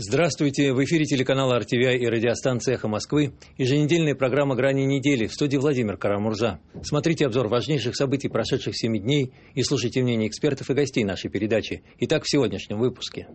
Здравствуйте! В эфире телеканала RTVI и радиостанции «Эхо Москвы» еженедельная программа «Грани недели». В студии Владимир Карамурза. Смотрите обзор важнейших событий прошедших 7 дней и слушайте мнения экспертов и гостей нашей передачи. Итак, в сегодняшнем выпуске.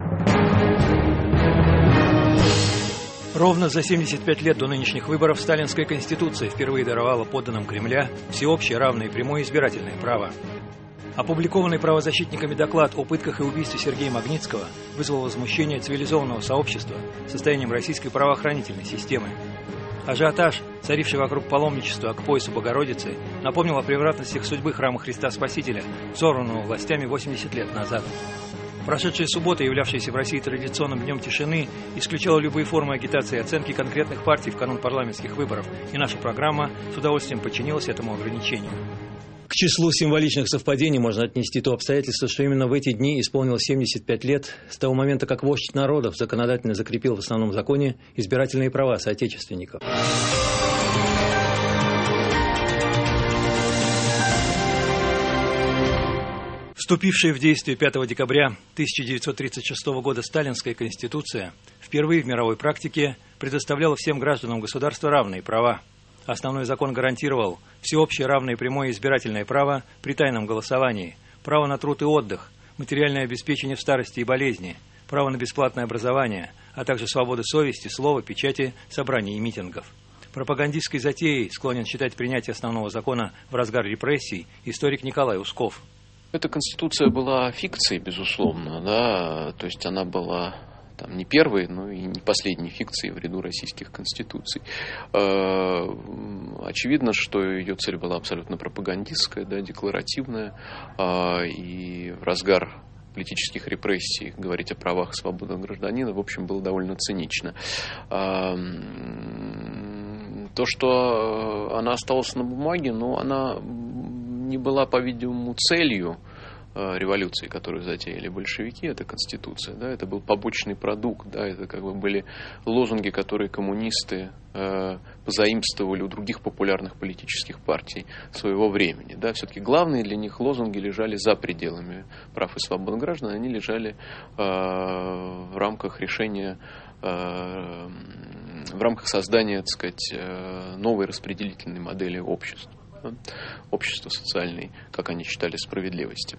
Ровно за 75 лет до нынешних выборов сталинская конституция впервые даровала подданным Кремля всеобщее, равное и прямое избирательное право. Опубликованный правозащитниками доклад о пытках и убийстве Сергея Магнитского вызвал возмущение цивилизованного сообщества состоянием российской правоохранительной системы. Ажиотаж, царивший вокруг паломничества к поясу Богородицы, напомнил о превратностях судьбы храма Христа Спасителя, взорванного властями 80 лет назад. Прошедшая суббота, являвшаяся в России традиционным днем тишины, исключала любые формы агитации и оценки конкретных партий в канун парламентских выборов, и наша программа с удовольствием подчинилась этому ограничению. К числу символичных совпадений можно отнести то обстоятельство, что именно в эти дни исполнилось 75 лет с того момента, как вождь народов законодательно закрепил в основном законе избирательные права соотечественников. Вступившая в действие 5 декабря 1936 года Сталинская Конституция впервые в мировой практике предоставляла всем гражданам государства равные права. Основной закон гарантировал всеобщее, равное и прямое избирательное право при тайном голосовании, право на труд и отдых, материальное обеспечение в старости и болезни, право на бесплатное образование, а также свобода совести, слова, печати, собраний и митингов. Пропагандистской затеей склонен считать принятие основного закона в разгар репрессий историк Николай Усков. Эта конституция была фикцией, безусловно, да, то есть она была не первой, но и не последней фикцией в ряду российских конституций. Очевидно, что ее цель была абсолютно пропагандистская, да, декларативная, и в разгар политических репрессий говорить о правах и свободах гражданина, в общем, было довольно цинично. То, что она осталась на бумаге, но она не была, по-видимому, целью революции, которую затеяли большевики, это Конституция, да, это был побочный продукт, да, это как бы были лозунги, которые коммунисты позаимствовали у других популярных политических партий своего времени, да, все-таки главные для них лозунги лежали за пределами прав и свобод граждан, они лежали в рамках решения, в рамках создания, так сказать, новой распределительной модели общества, да, общества социальной, как они считали, справедливости.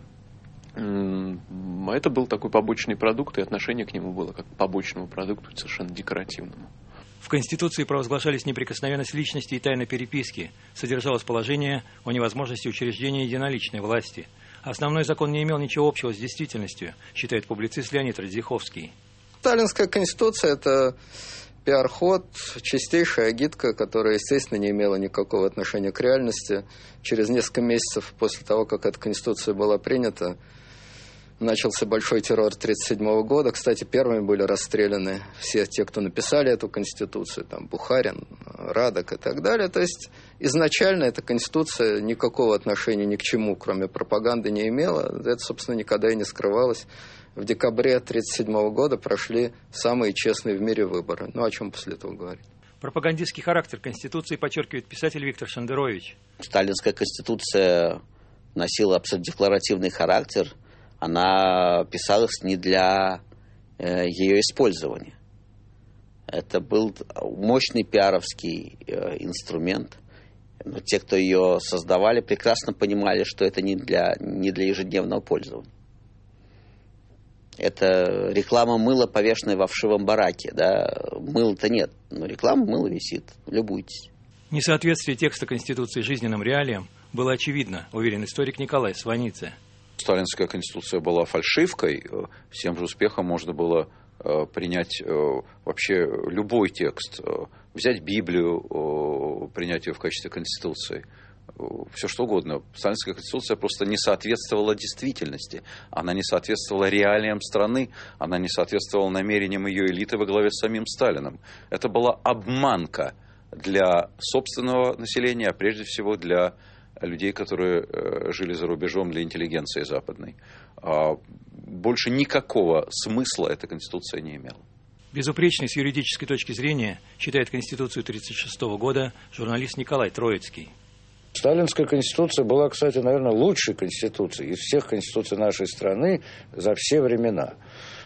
Это был такой побочный продукт, и отношение к нему было как к побочному продукту, совершенно декоративному. В Конституции провозглашались неприкосновенность личности и тайна переписки, содержалось положение о невозможности учреждения единоличной власти. Основной закон не имел ничего общего с действительностью, считает публицист Леонид Радзиховский. Сталинская Конституция – это пиар-ход, чистейшая агитка, которая, естественно, не имела никакого отношения к реальности. Через несколько месяцев после того, как эта Конституция была принята, начался большой террор 1937 года. Кстати, первыми были расстреляны все те, кто написали эту Конституцию, там Бухарин, Радок и так далее. То есть изначально эта Конституция никакого отношения ни к чему, кроме пропаганды, не имела. Это, собственно, никогда и не скрывалось. В декабре 1937 года прошли самые честные в мире выборы. Ну, о чем после этого говорить? Пропагандистский характер Конституции подчеркивает писатель Виктор Шендерович. Сталинская Конституция носила абсолютно декларативный характер. Она писалась не для ее использования. Это был мощный пиаровский инструмент. Но те, кто ее создавали, прекрасно понимали, что это не для ежедневного пользования. Это реклама мыла, повешенная во вшивом бараке. Да? Мыла-то нет, но реклама мыла висит. Любуйтесь. Несоответствие текста Конституции жизненным реалиям было очевидно, уверен историк Николай Сванидзе. Сталинская Конституция была фальшивкой. С тем же успехом можно было принять вообще любой текст. Взять Библию, принять ее в качестве Конституции. Все что угодно. Сталинская Конституция просто не соответствовала действительности. Она не соответствовала реалиям страны. Она не соответствовала намерениям ее элиты во главе с самим Сталиным. Это была обманка для собственного населения, а прежде всего для людей, которые жили за рубежом, для интеллигенции западной. Больше никакого смысла эта Конституция не имела. Безупречной с юридической точки зрения считает Конституцию 1936 года журналист Николай Троицкий. Сталинская Конституция была, кстати, наверное, лучшей Конституцией из всех конституций нашей страны за все времена.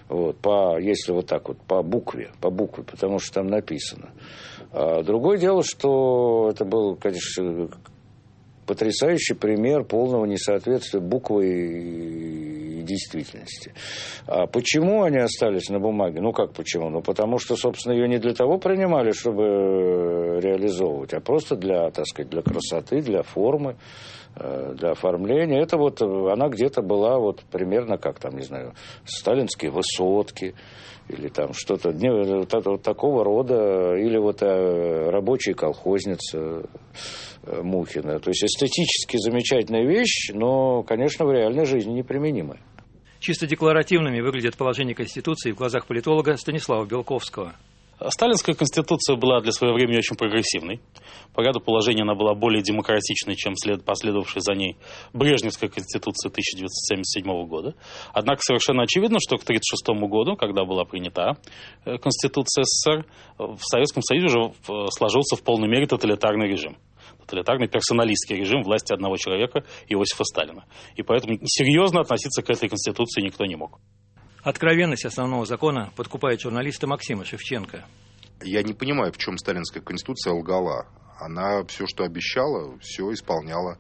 Вот, если вот так вот, по букве, потому что там написано. А другое дело, что это был, конечно, потрясающий пример полного несоответствия буквы и действительности. А почему они остались на бумаге? Ну, как почему? Ну, потому что, собственно, ее не для того принимали, чтобы реализовывать, а просто для, так сказать, для красоты, для формы, для оформления. Это вот она где-то была вот примерно как там, не знаю, сталинские высотки, или там что-то вот такого рода, или вот рабочая колхозница Мухина. То есть эстетически замечательная вещь, но, конечно, в реальной жизни неприменимая. Чисто декларативными выглядят положения Конституции в глазах политолога Станислава Белковского. Сталинская конституция была для своего времени очень прогрессивной. По ряду положений она была более демократичной, чем последовавшая за ней Брежневская конституция 1977 года. Однако совершенно очевидно, что к 1936 году, когда была принята Конституция СССР, в Советском Союзе уже сложился в полной мере тоталитарный режим. Тоталитарный персоналистский режим власти одного человека, Иосифа Сталина. И поэтому серьезно относиться к этой конституции никто не мог. Откровенность основного закона подкупает журналиста Максима Шевченко. Я не понимаю, в чем сталинская конституция лгала. Она все, что обещала, все исполняла.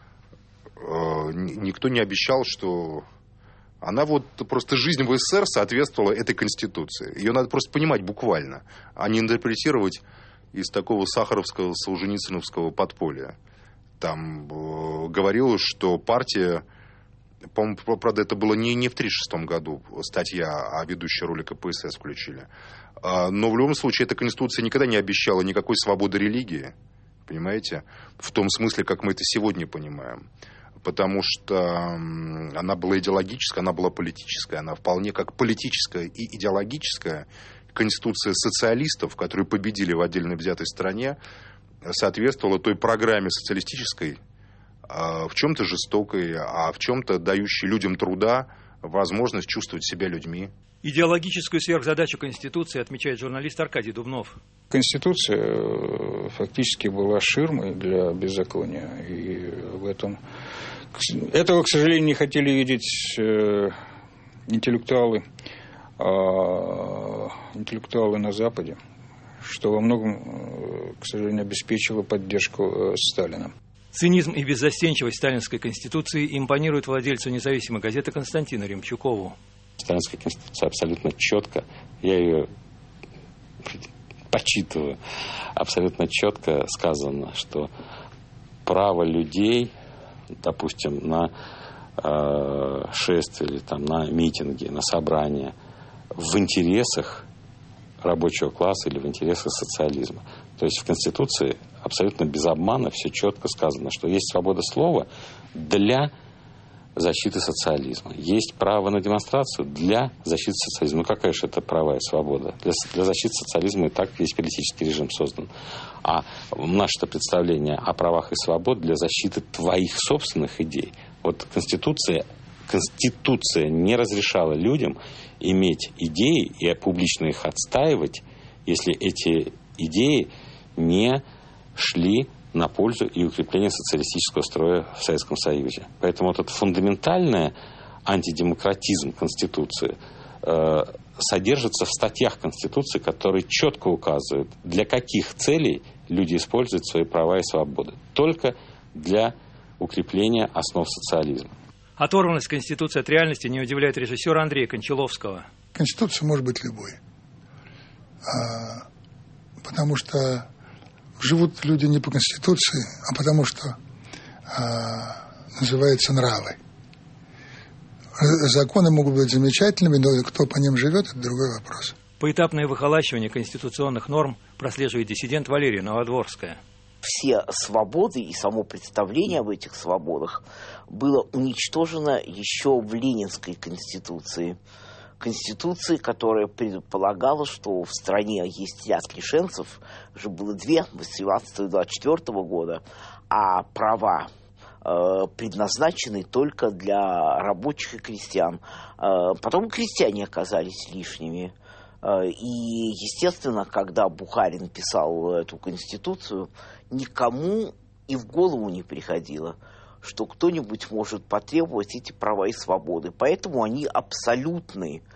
Никто не обещал, что... Она вот просто жизнь в СССР соответствовала этой конституции. Ее надо просто понимать буквально, а не интерпретировать из такого сахаровского, солженицыновского подполья. Там говорилось, что партия... По-моему, правда, это было не в 1936 году, статья, а ведущий ролик КПСС включили. Но в любом случае, эта конституция никогда не обещала никакой свободы религии, понимаете? В том смысле, как мы это сегодня понимаем. Потому что она была идеологическая, она была политическая. Она вполне как политическая и идеологическая конституция социалистов, которые победили в отдельно взятой стране, соответствовала той программе социалистической, в чем-то жестокой, а в чем-то дающей людям труда возможность чувствовать себя людьми. Идеологическую сверхзадачу Конституции отмечает журналист Аркадий Дубнов. Конституция фактически была ширмой для беззакония. И в этом... Этого, к сожалению, не хотели видеть интеллектуалы на Западе, что во многом, к сожалению, обеспечило поддержку Сталина. Цинизм и беззастенчивость сталинской конституции импонируют владельцу независимой газеты Константину Ремчукову. Сталинская конституция абсолютно четко, я ее почитываю, абсолютно четко сказано, что право людей, допустим, на шествия или там, на митинги, на собрания в интересах рабочего класса или в интересах социализма. То есть в Конституции абсолютно без обмана все четко сказано, что есть свобода слова для защиты социализма. Есть право на демонстрацию для защиты социализма. Ну, какая же это права и свобода? Для защиты социализма и так весь политический режим создан. А наше представление о правах и свободе для защиты твоих собственных идей. Вот Конституция не разрешала людям иметь идеи и публично их отстаивать, если эти идеи не шли на пользу и укрепление социалистического строя в Советском Союзе. Поэтому вот этот фундаментальный антидемократизм Конституции содержится в статьях Конституции, которые четко указывают, для каких целей люди используют свои права и свободы. Только для укрепления основ социализма. Оторванность Конституции от реальности не удивляет режиссера Андрея Кончаловского. Конституция может быть любой. Потому что живут люди не по Конституции, а потому что называются нравы. Законы могут быть замечательными, но кто по ним живет, это другой вопрос. Поэтапное выхолащивание конституционных норм прослеживает диссидент Валерия Новодворская. Все свободы и само представление об этих свободах было уничтожено еще в Ленинской конституции. Конституции, которая предполагала, что в стране есть ряд лишенцев, уже было две, 18 и 24 года, а права предназначены только для рабочих и крестьян. Потом крестьяне оказались лишними. И, естественно, когда Бухарин писал эту конституцию, никому и в голову не приходило, что кто-нибудь может потребовать эти права и свободы. Поэтому они абсолютны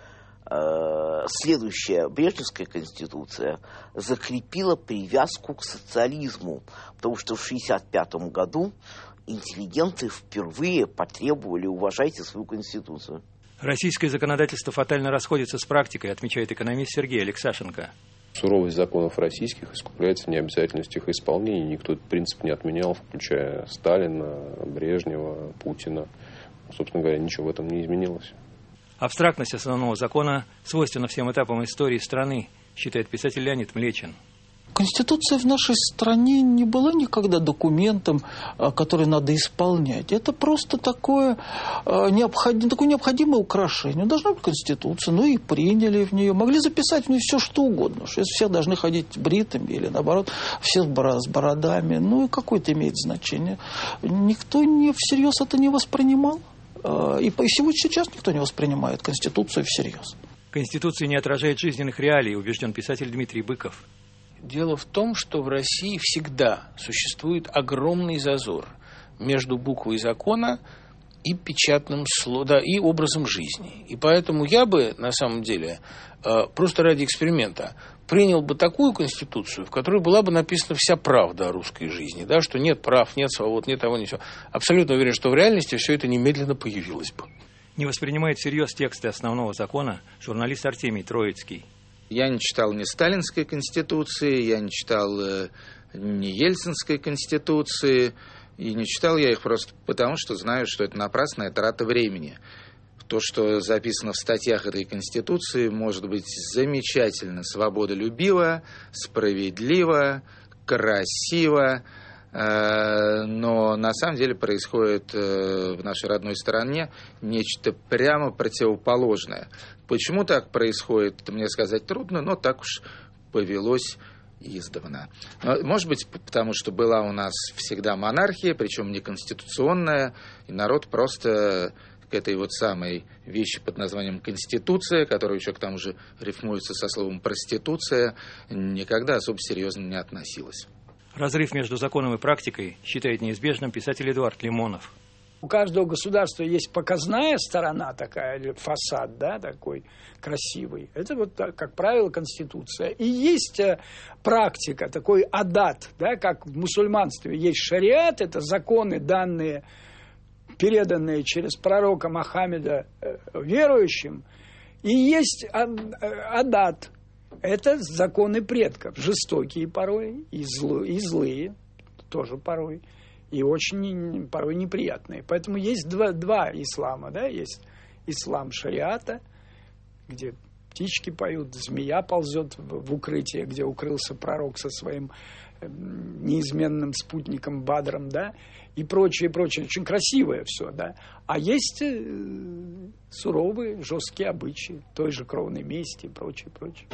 следующая Брежневская конституция закрепила привязку к социализму, потому что в 1965 году интеллигенты впервые потребовали: уважайте свою конституцию. Российское законодательство фатально расходится с практикой, отмечает экономист Сергей Алексашенко. Суровость законов российских искупляется необязательностью их исполнения. Никто этот принцип не отменял, включая Сталина, Брежнева, Путина. Собственно говоря, ничего в этом не изменилось. Абстрактность основного закона свойственна всем этапам истории страны, считает писатель Леонид Млечин. Конституция в нашей стране не была никогда документом, который надо исполнять. Это просто такое необходимое украшение. Должна быть Конституция, ну и приняли в нее. Могли записать в нее все, что угодно. Что все должны ходить бритыми или, наоборот, все с бородами. Ну и какое это имеет значение? Никто всерьез это не воспринимал. И сейчас никто не воспринимает Конституцию всерьез. Конституция не отражает жизненных реалий, убежден писатель Дмитрий Быков. Дело в том, что в России всегда существует огромный зазор между буквой закона и печатным словом, да, и образом жизни. И поэтому я бы, на самом деле, просто ради эксперимента принял бы такую конституцию, в которой была бы написана вся правда о русской жизни, да, что нет прав, нет свобод, нет того, нет всего. Абсолютно уверен, что в реальности все это немедленно появилось бы. Не воспринимает всерьез тексты основного закона журналист Артемий Троицкий. Я не читал ни Сталинской конституции, я не читал ни Ельцинской конституции, и не читал я их просто потому, что знаю, что это напрасная трата времени. То, что записано в статьях этой конституции, может быть замечательно свободолюбиво, справедливо, красиво, но на самом деле происходит в нашей родной стране нечто прямо противоположное. Почему так происходит, мне сказать трудно, но так уж повелось издавна. Может быть, потому что была у нас всегда монархия, причем не конституционная, и народ просто к этой вот самой вещи под названием Конституция, которая еще к тому же рифмуется со словом проституция, никогда особо серьезно не относилась. Разрыв между законом и практикой считает неизбежным писатель Эдуард Лимонов. У каждого государства есть показная сторона такая, или фасад, да, такой красивый. Это вот, как правило, Конституция. И есть практика, такой адат, да, как в мусульманстве есть шариат, это законы, данные, переданные через пророка Мухаммеда верующим. И есть адат. Это законы предков, жестокие порой, и злые тоже порой, и очень порой неприятные. Поэтому есть два ислама, да, есть ислам шариата, где птички поют, змея ползет в укрытие, где укрылся пророк со своим неизменным спутником Бадром, да, и прочее, прочее. Очень красивое все, да. А есть суровые, жесткие обычаи, той же кровной мести и прочее, прочее.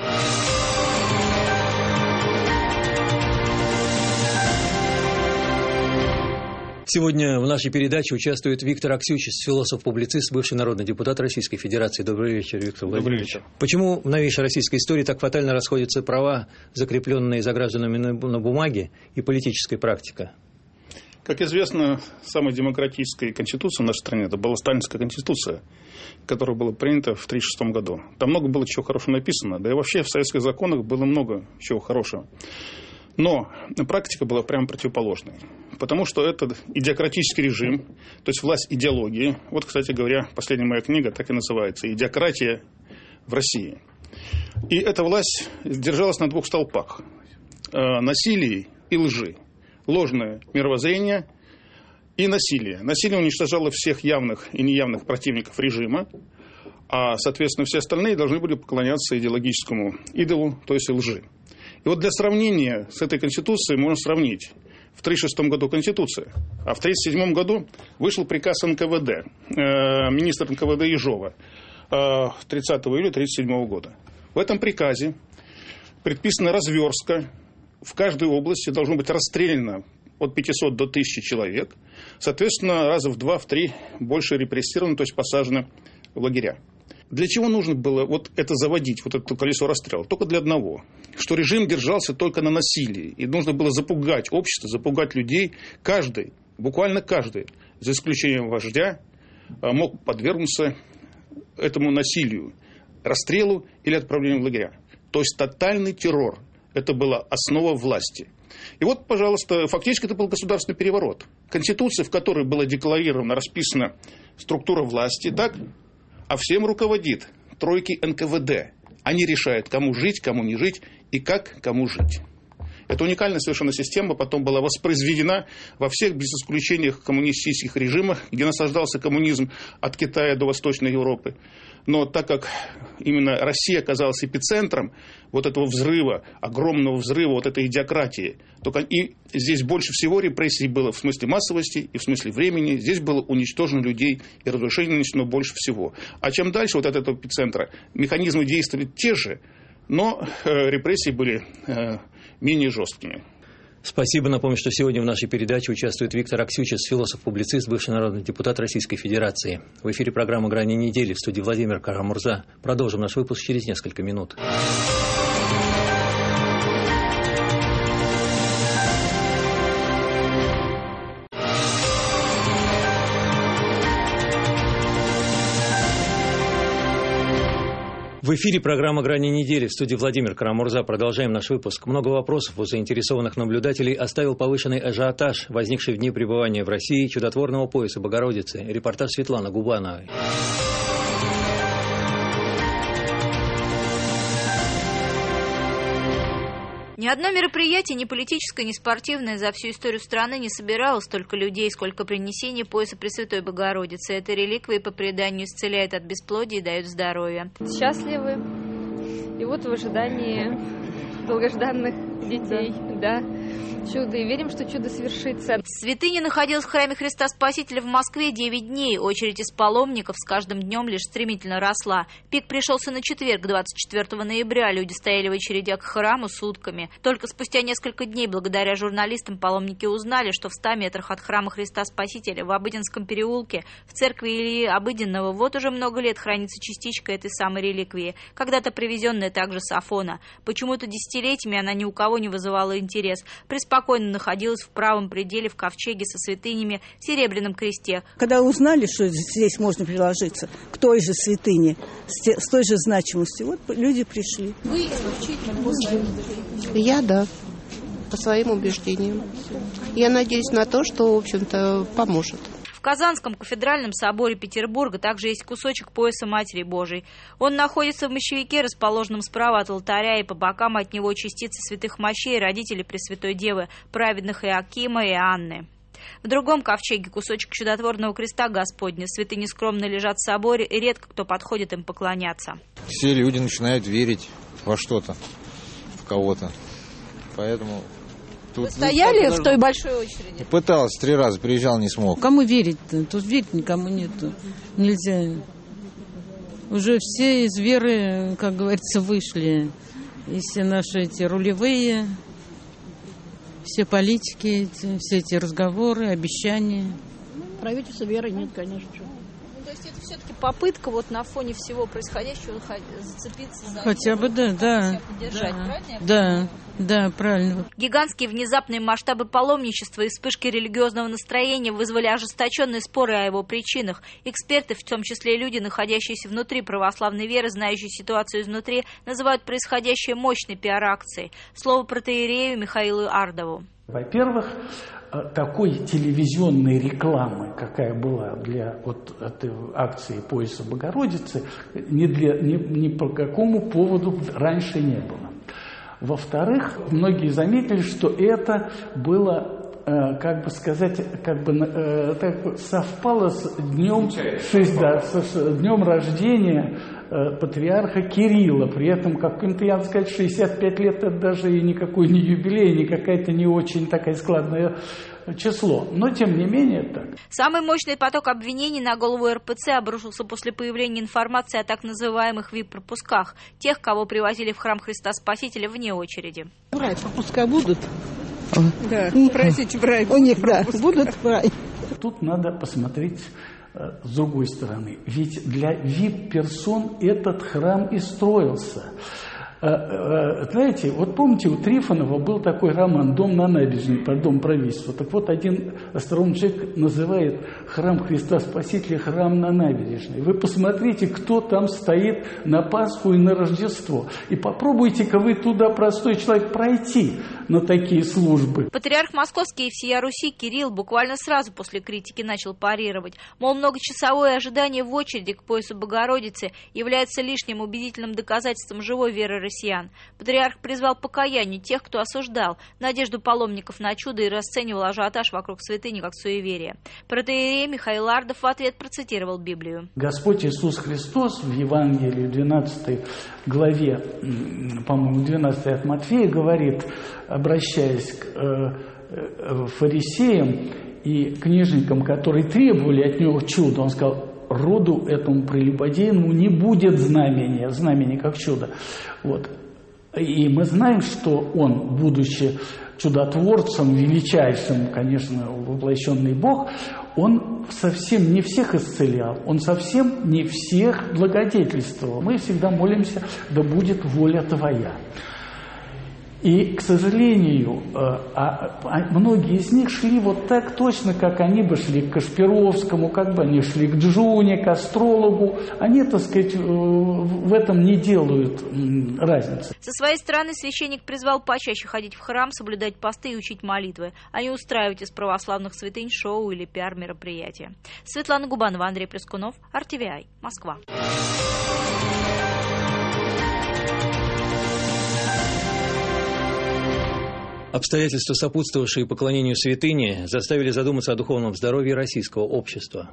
Сегодня в нашей передаче участвует Виктор Аксючис, философ-публицист, бывший народный депутат Российской Федерации. Добрый вечер, Виктор Владимирович. Добрый вечер. Почему в новейшей российской истории так фатально расходятся права, закрепленные за гражданами на бумаге, и политическая практика? Как известно, самой демократической конституцией в нашей стране это была Сталинская конституция, которая была принята в 1936 году. Там много было чего хорошего написано, да и вообще в советских законах было много чего хорошего. Но практика была прямо противоположной. Потому что это идиократический режим, то есть власть идеологии. Вот, кстати говоря, последняя моя книга так и называется «Идиократия в России». И эта власть держалась на двух столпах – насилии и лжи. Ложное мировоззрение и насилие. Насилие уничтожало всех явных и неявных противников режима, а, соответственно, все остальные должны были поклоняться идеологическому идолу, то есть лжи. И вот для сравнения с этой конституцией можно сравнить. В 1936 году Конституция, а в 1937 году вышел приказ НКВД, министра НКВД Ежова, 30 июля 1937 года. В этом приказе предписана разверстка. В каждой области должно быть расстреляно от 500 до 1000 человек. Соответственно, раза в 2-3 больше репрессированы, то есть посажены в лагеря. Для чего нужно было вот это заводить, вот это колесо расстрела? Только для одного. Что режим держался только на насилии. И нужно было запугать общество, запугать людей. Каждый, буквально каждый, за исключением вождя, мог подвергнуться этому насилию. расстрелу или отправлению в лагеря. То есть тотальный террор. Это была основа власти. И вот, пожалуйста, фактически это был государственный переворот. Конституция, в которой была декларирована, расписана структура власти, так, а всем руководит тройки НКВД. Они решают, кому жить, кому не жить и как кому жить. Эта уникальная совершенно система потом была воспроизведена во всех, без исключения, коммунистических режимах, где насаждался коммунизм от Китая до Восточной Европы. Но так как именно Россия оказалась эпицентром вот этого взрыва, огромного взрыва вот этой идиократии, то и здесь больше всего репрессий было в смысле массовости и в смысле времени. Здесь было уничтожено людей и разрушение нанесено больше всего. А чем дальше вот от этого эпицентра, механизмы действовали те же, но репрессии были менее жесткими. Спасибо. Напомню, что сегодня в нашей передаче участвует Виктор Аксючис, философ-публицист, бывший народный депутат Российской Федерации. В эфире программа «Грани недели», в студии Владимир Карамурза. Продолжим наш выпуск через несколько минут. В эфире программа «Грани недели», в студии Владимир Карамурза. Продолжаем наш выпуск. Много вопросов у заинтересованных наблюдателей оставил повышенный ажиотаж, возникший в дни пребывания в России чудотворного пояса Богородицы. Репортаж Светланы Губановой. Ни одно мероприятие, ни политическое, ни спортивное за всю историю страны не собирало столько людей, сколько принесение пояса Пресвятой Богородицы. Эта реликвия по преданию исцеляет от бесплодия и дает здоровье. Счастливы. И вот в ожидании долгожданных детей, да, чудо. И верим, что чудо свершится. Святыня находилась в храме Христа Спасителя в Москве 9 дней. Очередь из паломников с каждым днем лишь стремительно росла. Пик пришелся на четверг, 24 ноября. Люди стояли в очередях к храму сутками. Только спустя несколько дней, благодаря журналистам, паломники узнали, что в 100 метрах от храма Христа Спасителя в Обыденском переулке в церкви Ильи Обыденного вот уже много лет хранится частичка этой самой реликвии, когда-то привезенная также с Афона. Почему-то десятилетиями она ни у кого не вызывала интерес. Преспокойно находилась в правом пределе в ковчеге со святынями в Серебряном кресте. Когда узнали, что здесь можно приложиться к той же святыне, с той же значимостью, вот люди пришли. Вы исключительно по Я, да, по своим убеждениям. Я надеюсь на то, что, в общем-то, поможет. В Казанском кафедральном соборе Петербурга также есть кусочек пояса Матери Божией. Он находится в мощевике, расположенном справа от алтаря, и по бокам от него частицы святых мощей родителей Пресвятой Девы, праведных Иоакима и Анны. В другом ковчеге кусочек чудотворного креста Господня. Святыни скромно лежат в соборе, и редко кто подходит им поклоняться. Все люди начинают верить во что-то, в кого-то. Поэтому... Вы стояли в той большой очереди? Пытался 3 раза, приезжал, не смог. Кому верить-то? Тут верить никому нету. Нельзя. Уже все из веры, как говорится, вышли. И все наши эти рулевые, все политики, все эти разговоры, обещания. Правительства веры нет, конечно. То есть это все-таки попытка вот на фоне всего происходящего зацепиться за... Хотя бы, да. Поддержать, правильно? Да, правильно. Гигантские внезапные масштабы паломничества и вспышки религиозного настроения вызвали ожесточенные споры о его причинах. Эксперты, в том числе и люди, находящиеся внутри православной веры, знающие ситуацию изнутри, называют происходящее мощной пиар-акцией. Слово протоиерею Михаилу Ардову. Во-первых, такой телевизионной рекламы, какая была для вот этой акции пояса Богородицы, ни по какому поводу раньше не было. Во-вторых, многие заметили, что это было, как бы сказать, так совпало с днем рождения патриарха Кирилла. При этом, каким-то, я бы сказать, 65 лет это даже и никакой не юбилей, не какая-то не очень такая складная число. Но, тем не менее, так. Самый мощный поток обвинений на голову РПЦ обрушился после появления информации о так называемых ВИП-пропусках, тех, кого привозили в храм Христа Спасителя вне очереди. Брать пропуска будут? Да, просите брать. У них, да, будут брать. Тут надо посмотреть с другой стороны. Ведь для ВИП-персон этот храм и строился. Знаете, вот помните, у Трифонова был такой роман «Дом на набережной», про дом правительства. Так вот, один остроумный человек называет храм Христа Спасителя храм на набережной. Вы посмотрите, кто там стоит на Пасху и на Рождество. И попробуйте-ка вы туда, простой человек, пройти на такие службы. Патриарх Московский и всея Руси Кирилл буквально сразу после критики начал парировать. Мол, многочасовое ожидание в очереди к поясу Богородицы является лишним убедительным доказательством живой веры россиян. Патриарх призвал к покаянию тех, кто осуждал надежду паломников на чудо и расценивал ажиотаж вокруг святыни как суеверие. Протоиерей Михаил Ардов в ответ процитировал Библию. Господь Иисус Христос в Евангелии 12 главе, по-моему, 12 от Матфея говорит, обращаясь к фарисеям и книжникам, которые требовали от него чуда, он сказал: роду этому прелюбодейному не будет знамения как чудо. Вот. И мы знаем, что он, будучи чудотворцем, величайшим, конечно, воплощенный Бог, он совсем не всех исцелял, он совсем не всех благодетельствовал. Мы всегда молимся: да будет воля Твоя. И, к сожалению, многие из них шли вот так точно, как они бы шли к Кашпировскому, как бы они шли к Джуне, к астрологу. Они, так сказать, в этом не делают разницы. Со своей стороны священник призвал почаще ходить в храм, соблюдать посты и учить молитвы, а не устраивать из православных святынь шоу или пиар-мероприятия. Светлана Губанова, Андрей Плескунов, RTVI, Москва. Обстоятельства, сопутствовавшие поклонению святыне, заставили задуматься о духовном здоровье российского общества.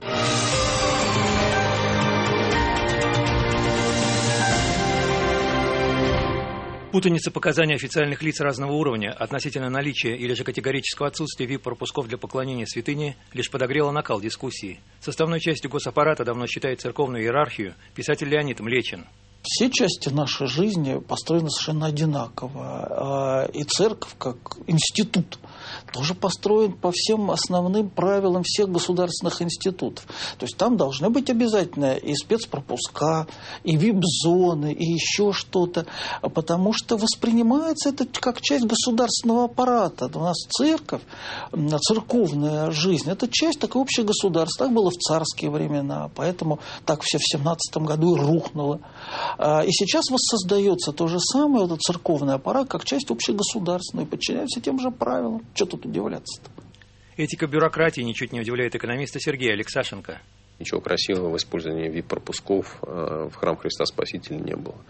Путаница показаний официальных лиц разного уровня относительно наличия или же категорического отсутствия VIP-пропусков для поклонения святыне лишь подогрела накал дискуссии. Составной частью госаппарата давно считает церковную иерархию писатель Леонид Млечин. Все части нашей жизни построены совершенно одинаково. И церковь, как институт, тоже построен по всем основным правилам всех государственных институтов. То есть там должны быть обязательно и спецпропуска, и вип-зоны, и еще что-то. Потому что воспринимается это как часть государственного аппарата. У нас церковь, церковная жизнь, это часть такой общей государства. Так было в царские времена, поэтому так все в 17 году и рухнуло. И сейчас воссоздается то же самое, этот церковный аппарат, как часть общегосударственной, подчиняется тем же правилам. Что тут удивляться-то? Этика бюрократии ничуть не удивляет экономиста Сергея Алексашенко. Ничего красивого в использовании VIP-пропусков в храм Христа Спасителя не было.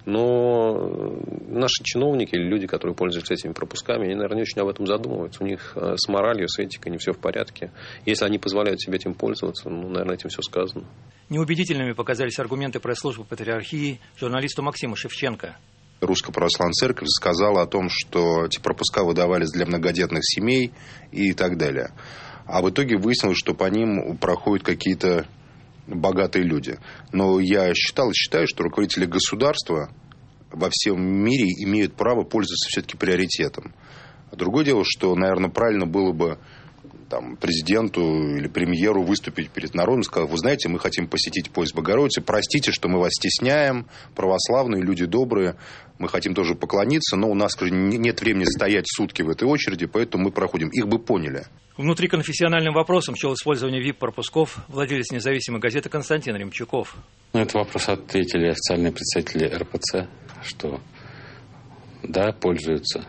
Но наши чиновники или люди, которые пользуются этими пропусками, они, наверное, не очень об этом задумываются. У них с моралью, с этикой не все в порядке. Если они позволяют себе этим пользоваться, наверное, этим все сказано. Неубедительными показались аргументы пресс-службы Патриархии журналисту Максиму Шевченко. Русская православная церковь сказала о том, что эти пропуска выдавались для многодетных семей и так далее. А в итоге выяснилось, что по ним проходят какие-то богатые люди. Но я считаю, что руководители государства во всем мире имеют право пользоваться все-таки приоритетом. Другое дело, что, наверное, правильно было бы президенту или премьеру выступить перед народом и сказать: вы знаете, мы хотим посетить поезд Богородицы, простите, что мы вас стесняем, православные, люди добрые, мы хотим тоже поклониться, но у нас нет времени стоять сутки в этой очереди, поэтому мы проходим. Их бы поняли. Внутриконфессиональным вопросом счел использование VIP-пропусков владелец независимой газеты Константин Ремчуков. На этот вопрос ответили официальные представители РПЦ, что да, пользуются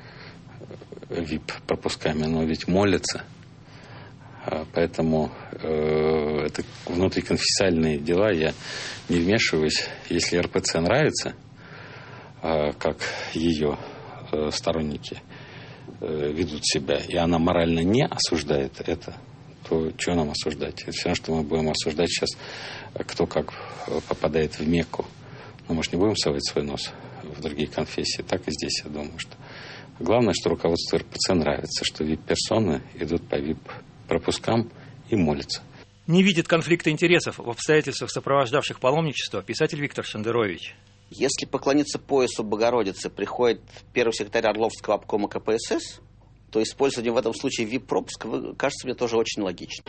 VIP-пропусками, но ведь молятся. Поэтому это внутриконфессиональные дела, я не вмешиваюсь. Если РПЦ нравится, как ее сторонники ведут себя, и она морально не осуждает это, то что нам осуждать? Это все равно, что мы будем осуждать сейчас, кто как попадает в Мекку. Но мы же не будем совать свой нос в другие конфессии. Так и здесь, я думаю, что главное, что руководству РПЦ нравится, что VIP-персоны идут по VIP-пропускам и молятся. Не видит конфликта интересов в обстоятельствах, сопровождавших паломничество, писатель Виктор Шендерович. Если поклониться поясу Богородицы приходит первый секретарь Орловского обкома КПСС, то использование в этом случае VIP-пропуска кажется мне тоже очень логичным.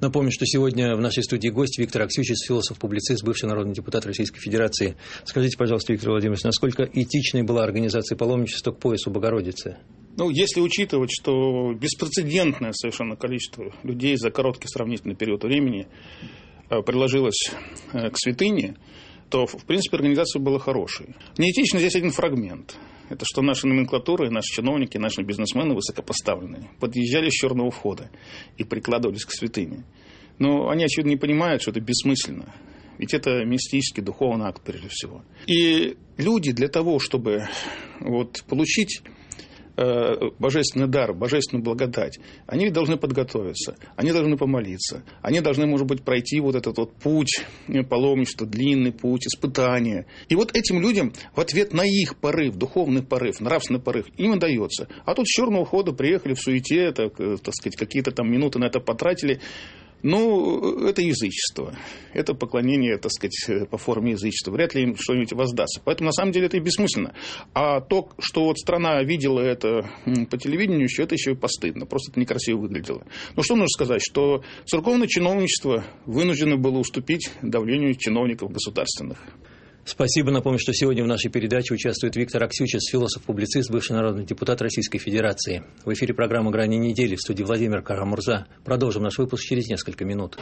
Напомню, что сегодня в нашей студии гость Виктор Аксючис, философ-публицист, бывший народный депутат Российской Федерации. Скажите, пожалуйста, Виктор Владимирович, насколько этичной была организация паломничества к поясу Богородицы? Если учитывать, что беспрецедентное совершенно количество людей за короткий сравнительный период времени приложилось к святыне, то, в принципе, организация была хорошей. Неэтично здесь один фрагмент. Это что наши номенклатуры, наши чиновники, наши бизнесмены высокопоставленные подъезжали с черного входа и прикладывались к святыне. Но они, очевидно, не понимают, что это бессмысленно. Ведь это мистический, духовный акт, прежде всего. И люди для того, чтобы получить божественный дар, божественную благодать, они ведь должны подготовиться, они должны помолиться, они должны, может быть, пройти этот путь паломничества, длинный путь, испытания. И этим людям в ответ на их порыв, духовный порыв, нравственный порыв, им и дается. А тут с черного хода приехали в суете, так сказать, какие-то там минуты на это потратили. Это язычество. Это поклонение, так сказать, по форме язычества. Вряд ли им что-нибудь воздастся. Поэтому, на самом деле, это и бессмысленно. А то, что страна видела это по телевидению, это еще и постыдно. Просто это некрасиво выглядело. Что нужно сказать? Что церковное чиновничество вынуждено было уступить давлению чиновников государственных. Спасибо. Напомню, что сегодня в нашей передаче участвует Виктор Аксючис, философ-публицист, бывший народный депутат Российской Федерации. В эфире программа «Грани недели», в студии Владимир Карамурза. Продолжим наш выпуск через несколько минут.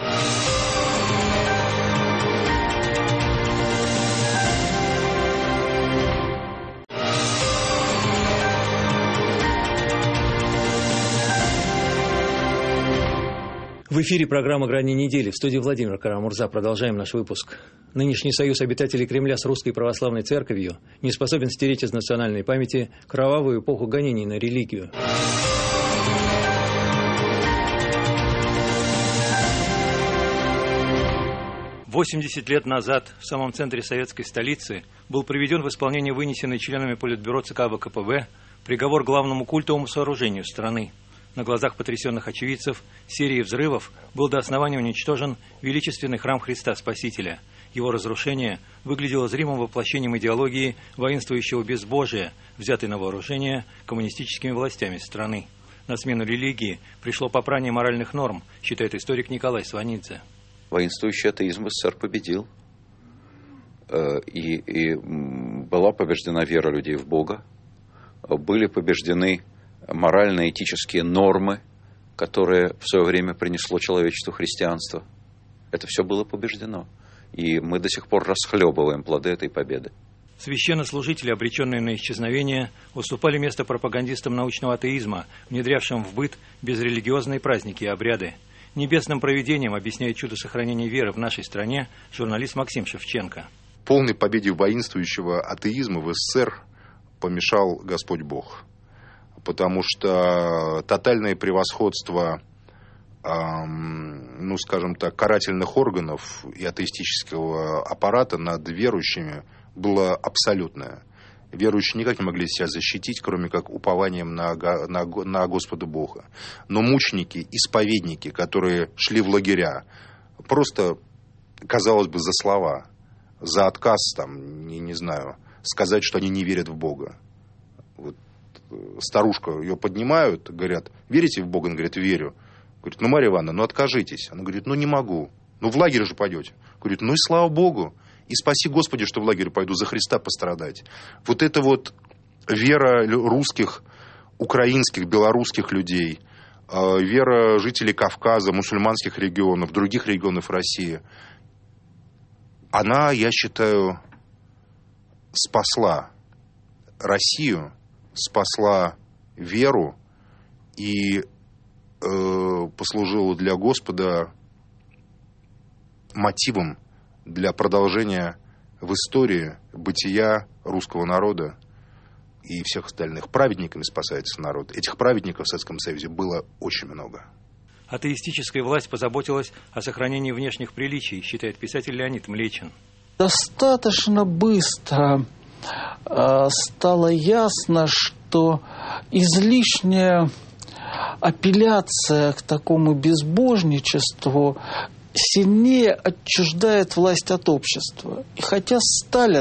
В эфире программа «Грани недели». В студии Владимир Карамурза. Продолжаем наш выпуск. Нынешний союз обитателей Кремля с Русской Православной Церковью не способен стереть из национальной памяти кровавую эпоху гонений на религию. «80 лет назад в самом центре советской столицы был приведен в исполнение вынесенный членами Политбюро ЦК ВКПБ приговор главному культовому сооружению страны. На глазах потрясенных очевидцев серии взрывов был до основания уничтожен величественный храм Христа Спасителя. Его разрушение выглядело зримым воплощением идеологии воинствующего безбожия, взятой на вооружение коммунистическими властями страны. На смену религии пришло попрание моральных норм, считает историк Николай Сванидзе. Воинствующий атеизм в СССР победил. И была побеждена вера людей в Бога. Были побеждены морально-этические нормы, которые в свое время принесло человечеству христианство. Это все было побеждено. И мы до сих пор расхлебываем плоды этой победы. Священнослужители, обреченные на исчезновение, уступали место пропагандистам научного атеизма, внедрявшим в быт безрелигиозные праздники и обряды. Небесным провидением объясняет чудо сохранения веры в нашей стране журналист Максим Шевченко. Полной победе воинствующего атеизма в СССР помешал Господь Бог. Потому что тотальное превосходство, скажем так, карательных органов и атеистического аппарата над верующими было абсолютное. Верующие никак не могли себя защитить, кроме как упованием на Господа Бога. Но мученики, исповедники, которые шли в лагеря, просто, казалось бы, за слова, за отказ, сказать, что они не верят в Бога. Старушка, ее поднимают, говорят, верите в Бога? Она говорит, верю. Говорит, Марья Ивановна, откажитесь. Она говорит, не могу. В лагерь же пойдете. Говорит, и слава Богу. И спаси Господи, что в лагерь пойду за Христа пострадать. Это вера русских, украинских, белорусских людей, вера жителей Кавказа, мусульманских регионов, других регионов России, она, я считаю, спасла Россию, спасла веру и послужила для Господа мотивом для продолжения в истории бытия русского народа и всех остальных. Праведниками спасается народ. Этих праведников в Советском Союзе было очень много. Атеистическая власть позаботилась о сохранении внешних приличий, считает писатель Леонид Млечин. Достаточно быстро стало ясно, что излишняя апелляция к такому безбожничеству сильнее отчуждает власть от общества. И хотя Сталин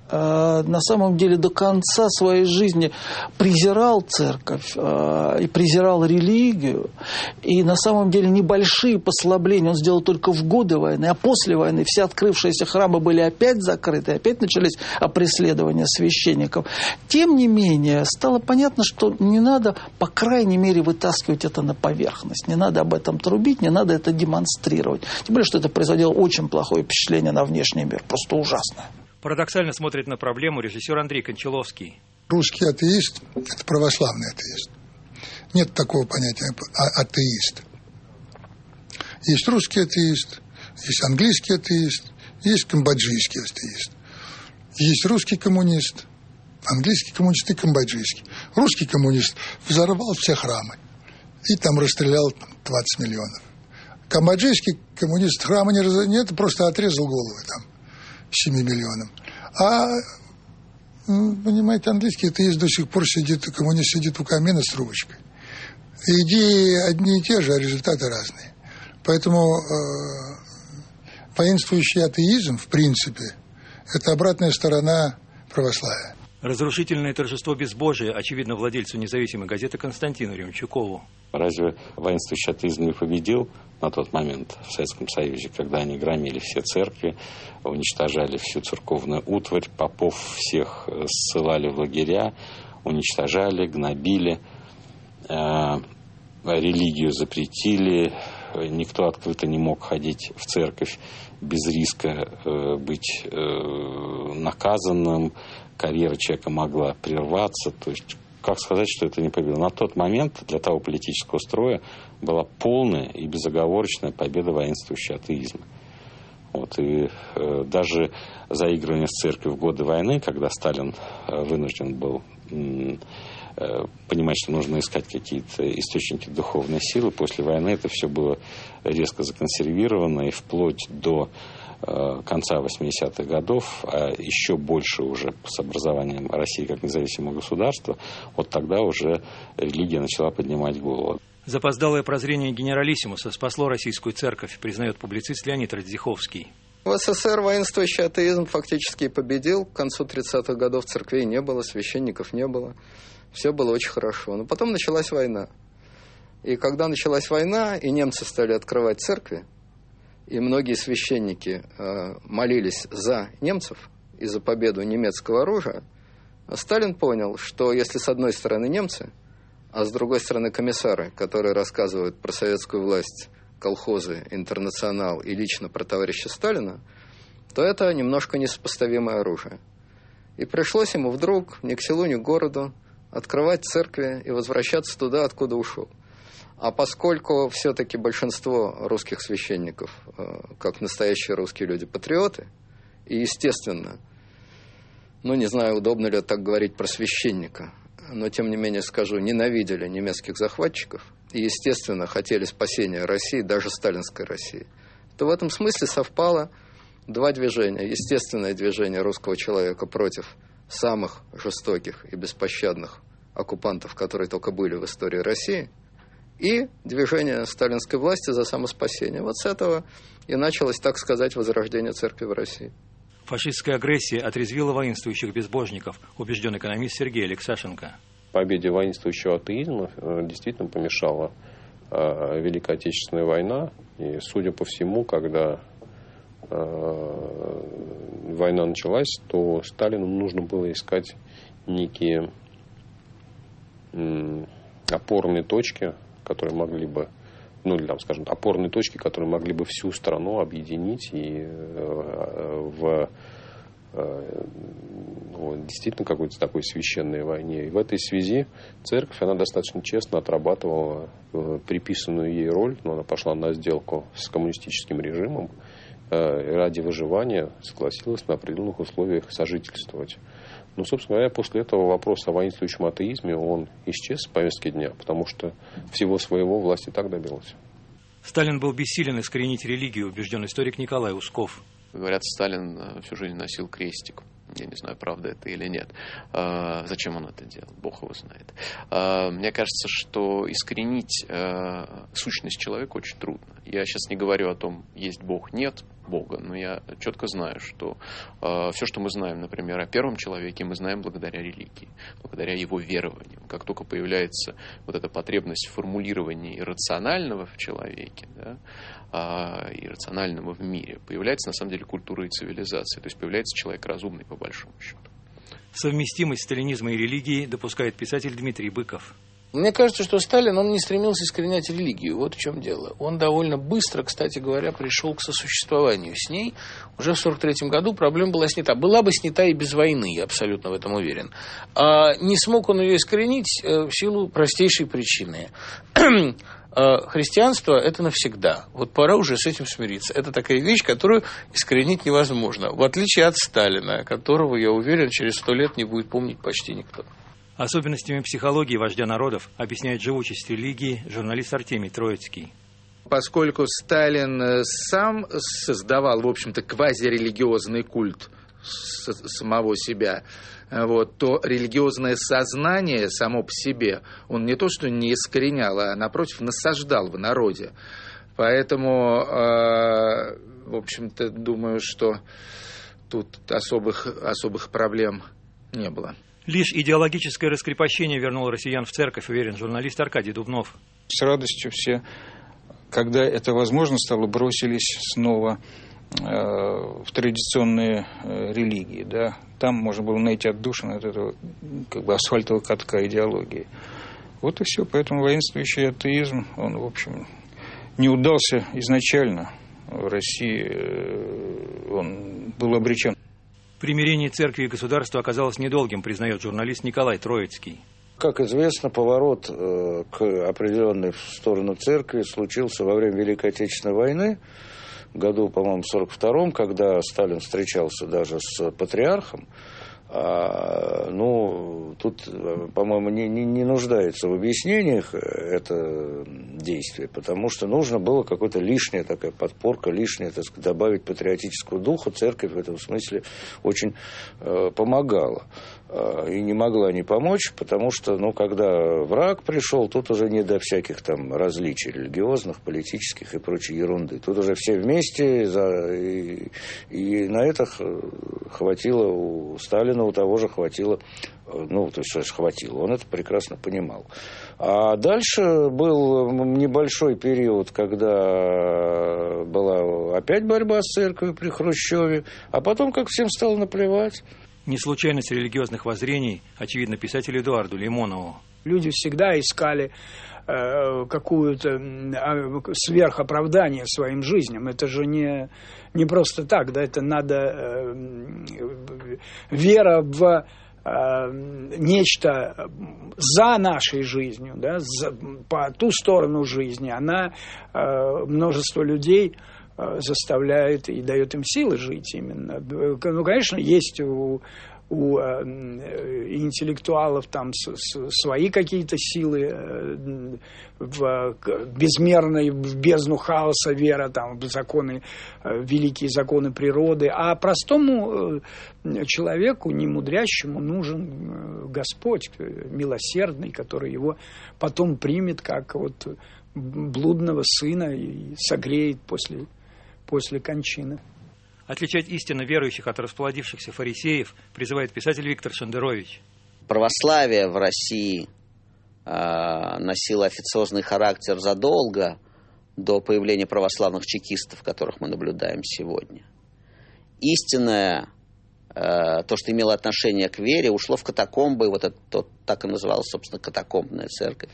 на самом деле до конца своей жизни презирал церковь и презирал религию. И на самом деле небольшие послабления он сделал только в годы войны, а после войны все открывшиеся храмы были опять закрыты, опять начались преследования священников. Тем не менее, стало понятно, что не надо, по крайней мере, вытаскивать это на поверхность. Не надо об этом трубить, не надо это демонстрировать. Тем более, что это производило очень плохое впечатление на внешний мир, просто ужасное. Парадоксально смотрит на проблему режиссер Андрей Кончаловский. Русский атеист – это православный атеист. Нет такого понятия атеист. Есть русский атеист, есть английский атеист, есть камбоджийский атеист. Есть русский коммунист, английский коммунист и камбоджийский. Русский коммунист взорвал все храмы и там расстрелял 20 миллионов. Камбоджийский коммунист храмы не разорвал, нет, просто отрезал головы там 7 миллионам. А, понимаете, английский атеист до сих пор сидит, коммунист сидит у камина с трубочкой. Идеи одни и те же, а результаты разные. Поэтому воинствующий атеизм, в принципе, это обратная сторона православия. Разрушительное торжество безбожия, очевидно, владельцу независимой газеты Константину Ремчукову. Разве воинствующий атеизм не победил на тот момент в Советском Союзе, когда они громили все церкви, уничтожали всю церковную утварь, попов всех ссылали в лагеря, уничтожали, гнобили, религию запретили, никто открыто не мог ходить в церковь без риска быть наказанным, карьера человека могла прерваться. То есть, как сказать, что это не победа? На тот момент для того политического строя была полная и безоговорочная победа воинствующего атеизма. Вот, и даже заигрывание с церковью в годы войны, когда Сталин вынужден был понимать, что нужно искать какие-то источники духовной силы, после войны это все было резко законсервировано, и вплоть до конца 80-х годов, а еще больше уже с образованием России как независимого государства, вот тогда уже религия начала поднимать голову. Запоздалое прозрение генералиссимуса спасло российскую церковь, признает публицист Леонид Радзиховский. В СССР воинствующий атеизм фактически победил. К концу 30-х годов церквей не было, священников не было. Все было очень хорошо. Но потом началась война. И когда началась война, и немцы стали открывать церкви, и многие священники молились за немцев и за победу немецкого оружия, Сталин понял, что если с одной стороны немцы, а с другой стороны комиссары, которые рассказывают про советскую власть, колхозы, интернационал и лично про товарища Сталина, то это немножко несопоставимое оружие. И пришлось ему вдруг ни к селу, ни к городу открывать церкви и возвращаться туда, откуда ушел. А поскольку все-таки большинство русских священников, как настоящие русские люди, патриоты, и, естественно, не знаю, удобно ли так говорить про священника, но, тем не менее, скажу, ненавидели немецких захватчиков и, естественно, хотели спасения России, даже сталинской России, то в этом смысле совпало два движения. Естественное движение русского человека против самых жестоких и беспощадных оккупантов, которые только были в истории России, и движение сталинской власти за самоспасение. Вот с этого и началось, так сказать, возрождение церкви в России. Фашистская агрессия отрезвила воинствующих безбожников, убежден экономист Сергей Алексашенко. Победе воинствующего атеизма действительно помешала Великая Отечественная война. И, судя по всему, когда война началась, то Сталину нужно было искать некие опорные точки, которые могли бы, опорные точки, которые могли бы всю страну объединить и действительно какой-то такой священной войне. И в этой связи церковь, она достаточно честно отрабатывала приписанную ей роль, но она пошла на сделку с коммунистическим режимом, и ради выживания согласилась на определенных условиях сожительствовать. Собственно говоря, после этого вопрос о воинствующем атеизме, он исчез с повестки дня, потому что всего своего власть и так добилась. Сталин был бессилен искоренить религию, убежден историк Николай Усков. Говорят, Сталин всю жизнь носил крестик. Я не знаю, правда это или нет. Зачем он это делал? Бог его знает. Мне кажется, что искоренить сущность человека очень трудно. Я сейчас не говорю о том, есть Бог, нет. Бога, но я четко знаю, что все, что мы знаем, например, о первом человеке, мы знаем благодаря религии, благодаря его верованиям. Как только появляется вот эта потребность в формулировании иррационального в человеке, да, иррационального в мире, появляется на самом деле культура и цивилизация, то есть появляется человек разумный по большому счету. Совместимость сталинизма и религии допускает писатель Дмитрий Быков. Мне кажется, что Сталин, он не стремился искоренять религию. Вот в чем дело. Он довольно быстро, кстати говоря, пришел к сосуществованию с ней. Уже в 1943 году проблема была снята. Была бы снята и без войны, я абсолютно в этом уверен. А не смог он ее искоренить в силу простейшей причины. Христианство – это навсегда. Вот пора уже с этим смириться. Это такая вещь, которую искоренить невозможно. В отличие от Сталина, которого, я уверен, через 100 лет не будет помнить почти никто. Особенностями психологии вождя народов объясняет живучесть религии журналист Артемий Троицкий. Поскольку Сталин сам создавал, в общем-то, квазирелигиозный культ самого себя, то религиозное сознание само по себе он не то что не искоренял, а напротив насаждал в народе. Поэтому, в общем-то, думаю, что тут особых проблем не было. Лишь идеологическое раскрепощение вернуло россиян в церковь, уверен журналист Аркадий Дубнов. С радостью все, когда это возможно стало, бросились снова в традиционные религии. Да? Там можно было найти отдушину от этого асфальтового катка идеологии. Вот и все. Поэтому воинствующий атеизм, он, в общем, не удался изначально. В России он был обречен. Примирение церкви и государства оказалось недолгим, признает журналист Николай Троицкий. Как известно, поворот к определенной сторону церкви случился во время Великой Отечественной войны, в году, по-моему, 1942-м, когда Сталин встречался даже с патриархом. Тут, по-моему, не нуждается в объяснениях это действие, потому что нужно было какая-то лишняя такая подпорка, лишняя, так сказать, добавить патриотического духа. Церковь в этом смысле очень помогала. И не могла не помочь, потому что, когда враг пришел, тут уже не до всяких там различий религиозных, политических и прочей ерунды. Тут уже все вместе, и на это хватило у Сталина, у того же хватило, хватило, он это прекрасно понимал. А дальше был небольшой период, когда была опять борьба с церковью при Хрущеве, а потом, как всем стало наплевать. Неслучайность религиозных воззрений очевидно писателю Эдуарду Лимонову. Люди всегда искали какую-то сверхоправдание своим жизням. Это же не просто так, да, это надо вера в нечто за нашей жизнью, да, по ту сторону жизни. Она множество людей заставляет и дает им силы жить именно. Конечно, есть у интеллектуалов там свои какие-то силы в безмерной, в бездну хаоса вера, там, в законы, великие законы природы. А простому человеку, немудрящему, нужен Господь милосердный, который его потом примет как блудного сына и согреет после кончины. Отличать истинно верующих от расплодившихся фарисеев призывает писатель Виктор Шендерович. Православие в России носило официозный характер задолго до появления православных чекистов, которых мы наблюдаем сегодня. Истинное, то, что имело отношение к вере, ушло в катакомбы, так и называлась, собственно, катакомбная церковь.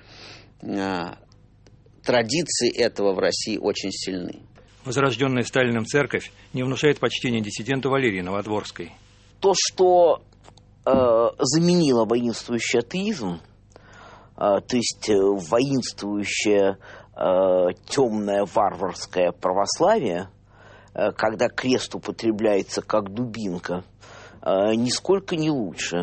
Традиции этого в России очень сильны. Возрожденная Сталиным церковь не внушает почтения диссиденту Валерии Новодворской. То, что заменило воинствующий атеизм, то есть воинствующее темное варварское православие, когда крест употребляется как дубинка, нисколько не лучше.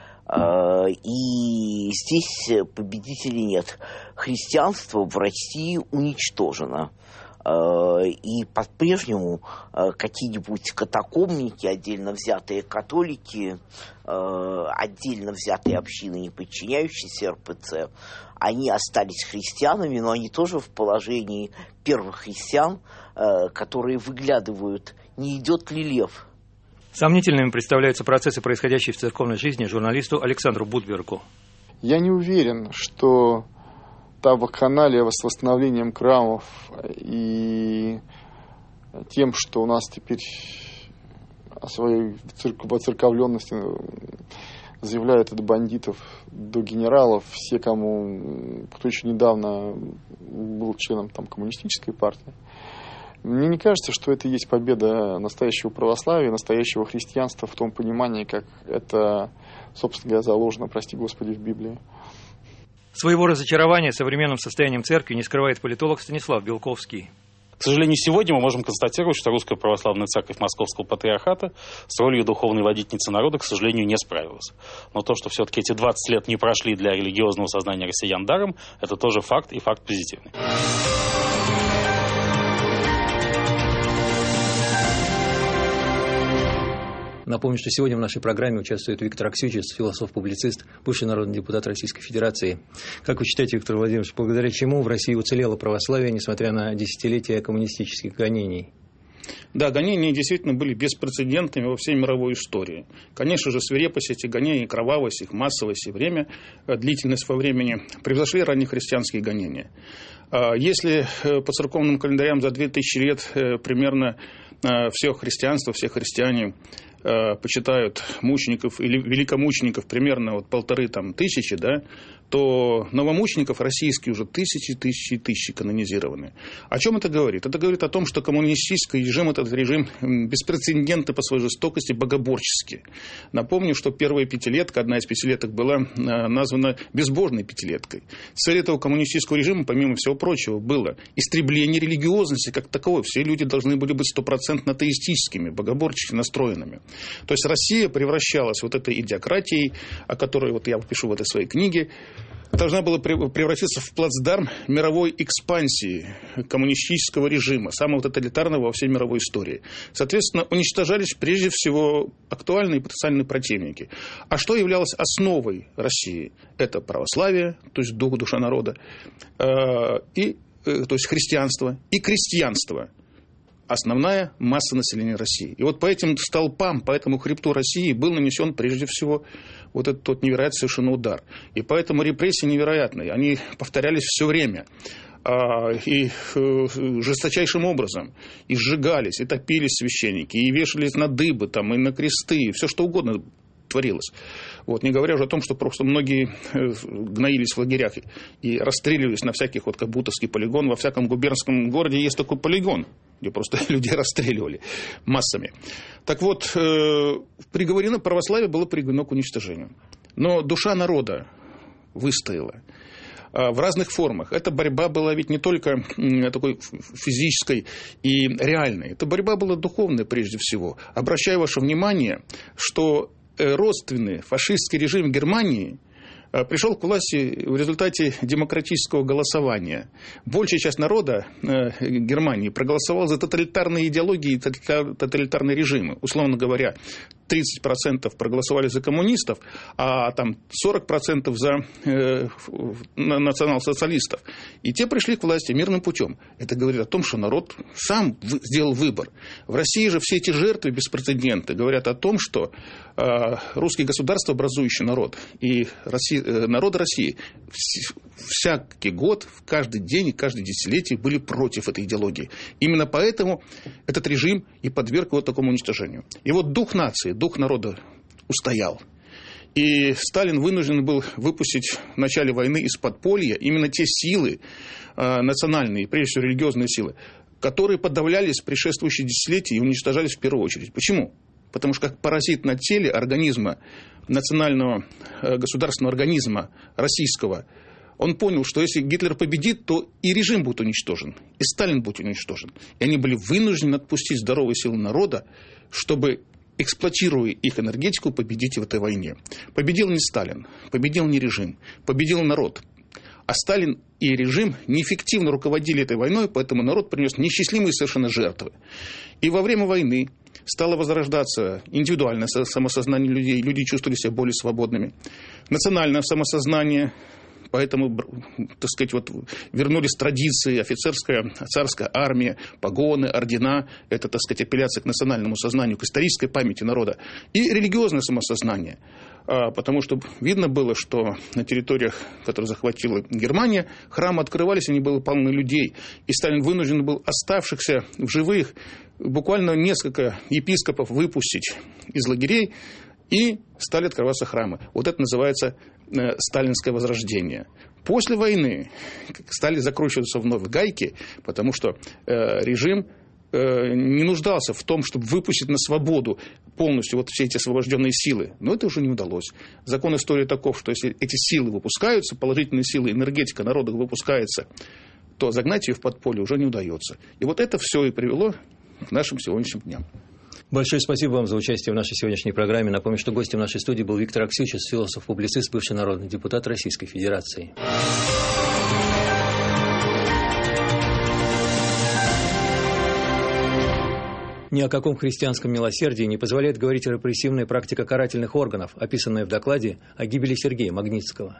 И здесь победителей нет. Христианство в России уничтожено. И по-прежнему какие-нибудь катакомники, отдельно взятые католики, отдельно взятые общины, не подчиняющиеся РПЦ, они остались христианами, но они тоже в положении первых христиан, которые выглядывают, не идет ли лев. Сомнительными представляются процессы, происходящие в церковной жизни, журналисту Александру Будбергу. Я не уверен, что та вакханалия с восстановлением храмов и тем, что у нас теперь о своей воцерковленности заявляют от бандитов до генералов, все, кто еще недавно был членом коммунистической партии. Мне не кажется, что это и есть победа настоящего православия, настоящего христианства в том понимании, как это, собственно говоря, заложено, прости Господи, в Библии. Своего разочарования современным состоянием церкви не скрывает политолог Станислав Белковский. К сожалению, сегодня мы можем констатировать, что Русская Православная Церковь Московского Патриархата с ролью духовной водительницы народа, к сожалению, не справилась. Но то, что все-таки эти 20 лет не прошли для религиозного сознания россиян даром, это тоже факт, и факт позитивный. Напомню, что сегодня в нашей программе участвует Виктор Аксючиц, философ-публицист, бывший народный депутат Российской Федерации. Как вы считаете, Виктор Владимирович, благодаря чему в России уцелело православие, несмотря на десятилетия коммунистических гонений? Да, гонения действительно были беспрецедентными во всей мировой истории. Конечно же, свирепость этих гонений, кровавость, их массовость и длительность во времени превзошли раннехристианские гонения. Если по церковным календарям за 2000 лет примерно все христианство, все христиане почитают мучеников или великомучеников примерно 1500, да, то новомучеников российские уже тысячи канонизированы. О чем это говорит? Это говорит о том, что коммунистический режим, этот режим беспрецедентный по своей жестокости, богоборческий. Напомню, что первая пятилетка, одна из пятилеток была названа безбожной пятилеткой. Цель этого коммунистического режима, помимо всего прочего, было истребление религиозности как таковой. Все люди должны были быть 100% атеистическими, богоборчески настроенными. То есть Россия превращалась этой идиократией, о которой я пишу в этой своей книге, должна была превратиться в плацдарм мировой экспансии коммунистического режима, самого тоталитарного во всей мировой истории. Соответственно, уничтожались прежде всего актуальные и потенциальные противники. А что являлось основой России? Это православие, то есть дух, душа народа, то есть христианство и крестьянство. Основная масса населения России. И по этим столпам, по этому хребту России был нанесен прежде всего этот невероятный совершенно удар. И поэтому репрессии невероятные. Они повторялись все время. И жесточайшим образом. И сжигались, и топились священники, и вешались на дыбы, и на кресты, и все что угодно творилось. Не говоря уже о том, что просто многие гноились в лагерях и расстреливались на всяких, как Бутовский полигон. Во всяком губернском городе есть такой полигон, где просто людей расстреливали массами. Так вот, православие было приговорено к уничтожению. Но душа народа выстояла в разных формах. Эта борьба была ведь не только такой физической и реальной. Эта борьба была духовной прежде всего. Обращаю ваше внимание, что родственный фашистский режим Германии пришел к власти в результате демократического голосования. Большая часть народа Германии проголосовала за тоталитарные идеологии и тоталитарные режимы. Условно говоря, 30% проголосовали за коммунистов, а 40% за национал-социалистов. И те пришли к власти мирным путем. Это говорит о том, что народ сам сделал выбор. В России же все эти жертвы беспрецедентные говорят о том, что русский государствообразующий народ и народ России всякий год, в каждый день и каждое десятилетие были против этой идеологии. Именно поэтому этот режим и подверг его такому уничтожению. И дух нации, дух народа устоял. И Сталин вынужден был выпустить в начале войны из подполья именно те силы национальные, прежде всего религиозные силы, которые подавлялись в предшествующие десятилетия и уничтожались в первую очередь. Почему? Потому что как паразит на теле организма, национального государственного организма российского, он понял, что если Гитлер победит, то и режим будет уничтожен, и Сталин будет уничтожен. И они были вынуждены отпустить здоровые силы народа, чтобы, эксплуатируя их энергетику, победить в этой войне. Победил не Сталин, победил не режим, победил народ. А Сталин и режим неэффективно руководили этой войной, поэтому народ принес неисчислимые совершенно жертвы. И во время войны стало возрождаться индивидуальное самосознание людей, люди чувствовали себя более свободными. Национальное самосознание, поэтому, так сказать, вот вернулись традиции, офицерская, царская армия, погоны, ордена, это, так сказать, апелляция к национальному сознанию, к исторической памяти народа. И религиозное самосознание. Потому что видно было, что на территориях, которые захватила Германия, храмы открывались, они были полны людей. И Сталин вынужден был оставшихся в живых буквально несколько епископов выпустить из лагерей, и стали открываться храмы. Вот это называется сталинское возрождение. После войны стали закручиваться вновь гайки, потому что режим не нуждался в том, чтобы выпустить на свободу полностью вот все эти освобожденные силы. Но это уже не удалось. Закон истории таков, что если эти силы выпускаются, положительные силы, энергетика народа выпускается, то загнать ее в подполье уже не удается. И вот это все и привело к нашим сегодняшним дням. Большое спасибо вам за участие в нашей сегодняшней программе. Напомню, что гостем нашей студии был Виктор Аксючис, философ-публицист, бывший народный депутат Российской Федерации. Ни о каком христианском милосердии не позволяет говорить репрессивная практика карательных органов, описанная в докладе о гибели Сергея Магнитского.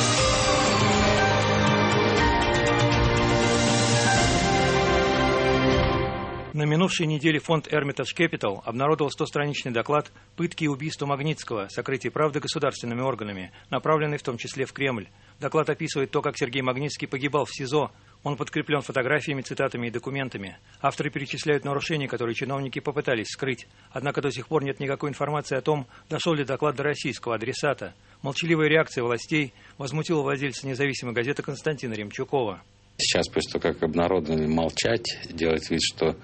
На минувшей неделе фонд Hermitage Capital обнародовал 100-страничный доклад «Пытки и убийства Магнитского. Сокрытие правды государственными органами», направленный в том числе в Кремль. Доклад описывает то, как Сергей Магнитский погибал в СИЗО. Он подкреплен фотографиями, цитатами и документами. Авторы перечисляют нарушения, которые чиновники попытались скрыть. Однако до сих пор нет никакой информации о том, дошел ли доклад до российского адресата. Молчаливая реакция властей возмутила владельца независимой газеты Константина Ремчукова. Сейчас, после того, как обнародовали, молчать, делать вид, что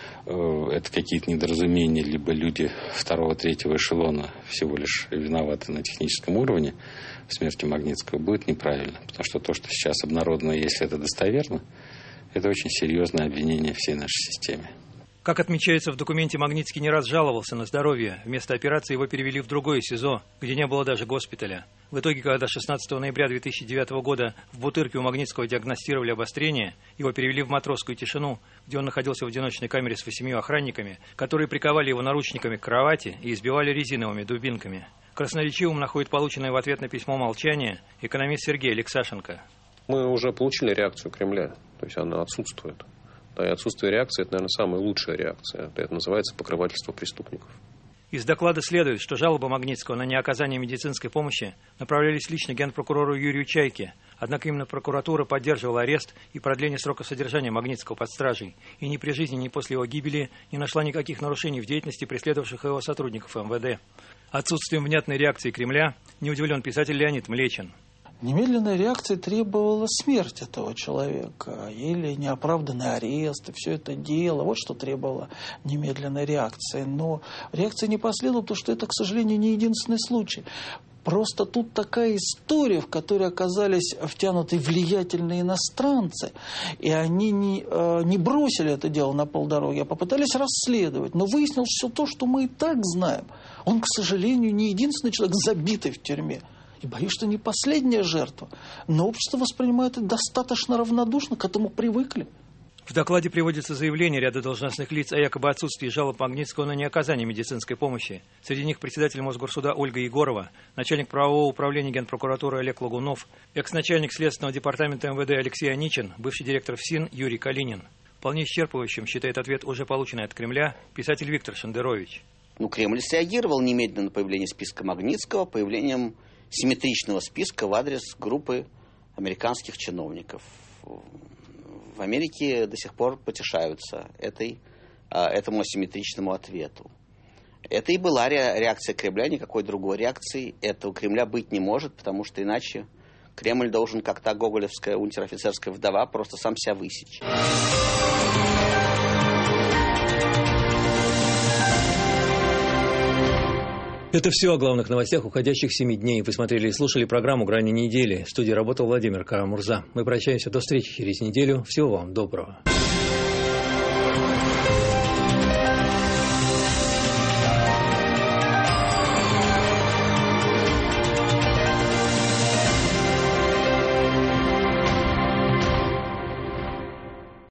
это какие-то недоразумения, либо люди второго-третьего эшелона всего лишь виноваты на техническом уровне в смерти Магнитского, будет неправильно. Потому что то, что сейчас обнародовано, если это достоверно, это очень серьезное обвинение всей нашей системе. Как отмечается в документе, Магнитский не раз жаловался на здоровье. Вместо операции его перевели в другое СИЗО, где не было даже госпиталя. В итоге, когда 16 ноября 2009 года в Бутырке у Магнитского диагностировали обострение, его перевели в матросскую тишину, где он находился в одиночной камере с 8 охранниками, которые приковали его наручниками к кровати и избивали резиновыми дубинками. Красноречивым находит полученное в ответ на письмо молчание экономист Сергей Алексашенко. Мы уже получили реакцию Кремля, то есть она отсутствует. Да, и отсутствие реакции – это, наверное, самая лучшая реакция. Это называется покрывательство преступников. Из доклада следует, что жалобы Магнитского на неоказание медицинской помощи направлялись лично генпрокурору Юрию Чайке. Однако именно прокуратура поддерживала арест и продление срока содержания Магнитского под стражей. И ни при жизни, ни после его гибели не нашла никаких нарушений в деятельности преследовавших его сотрудников МВД. Отсутствием внятной реакции Кремля не удивлен писатель Леонид Млечин. Немедленная реакция требовала смерть этого человека или неоправданный арест, и все это дело. Вот что требовало немедленной реакции. Но реакция не последовала, потому что это, к сожалению, не единственный случай. Просто тут такая история, в которой оказались втянуты влиятельные иностранцы, и они не бросили это дело на полдороги, а попытались расследовать. Но выяснилось все то, что мы и так знаем. Он, к сожалению, не единственный человек, забитый в тюрьме. И боюсь, что не последняя жертва. Но общество воспринимает это достаточно равнодушно, к этому привыкли. В докладе приводится заявление ряда должностных лиц о якобы отсутствии жалоб Магнитского на неоказание медицинской помощи. Среди них председатель Мосгорсуда Ольга Егорова, начальник правового управления Генпрокуратуры Олег Лагунов, экс-начальник Следственного департамента МВД Алексей Аничин, бывший директор ФСИН Юрий Калинин. Вполне исчерпывающим считает ответ, уже полученный от Кремля, писатель Виктор Шендерович. Кремль среагировал немедленно на появление списка Магнитского появлением симметричного списка в адрес группы американских чиновников. В Америке до сих пор потешаются этому асимметричному ответу. Это и была реакция Кремля, никакой другой реакции этого Кремля быть не может, потому что иначе Кремль должен, как та гоголевская унтер-офицерская вдова, просто сам себя высечь. Это все о главных новостях уходящих 7 дней. Вы смотрели и слушали программу «Грани недели». В студии работал Владимир Карамурза. Мы прощаемся до встречи через неделю. Всего вам доброго.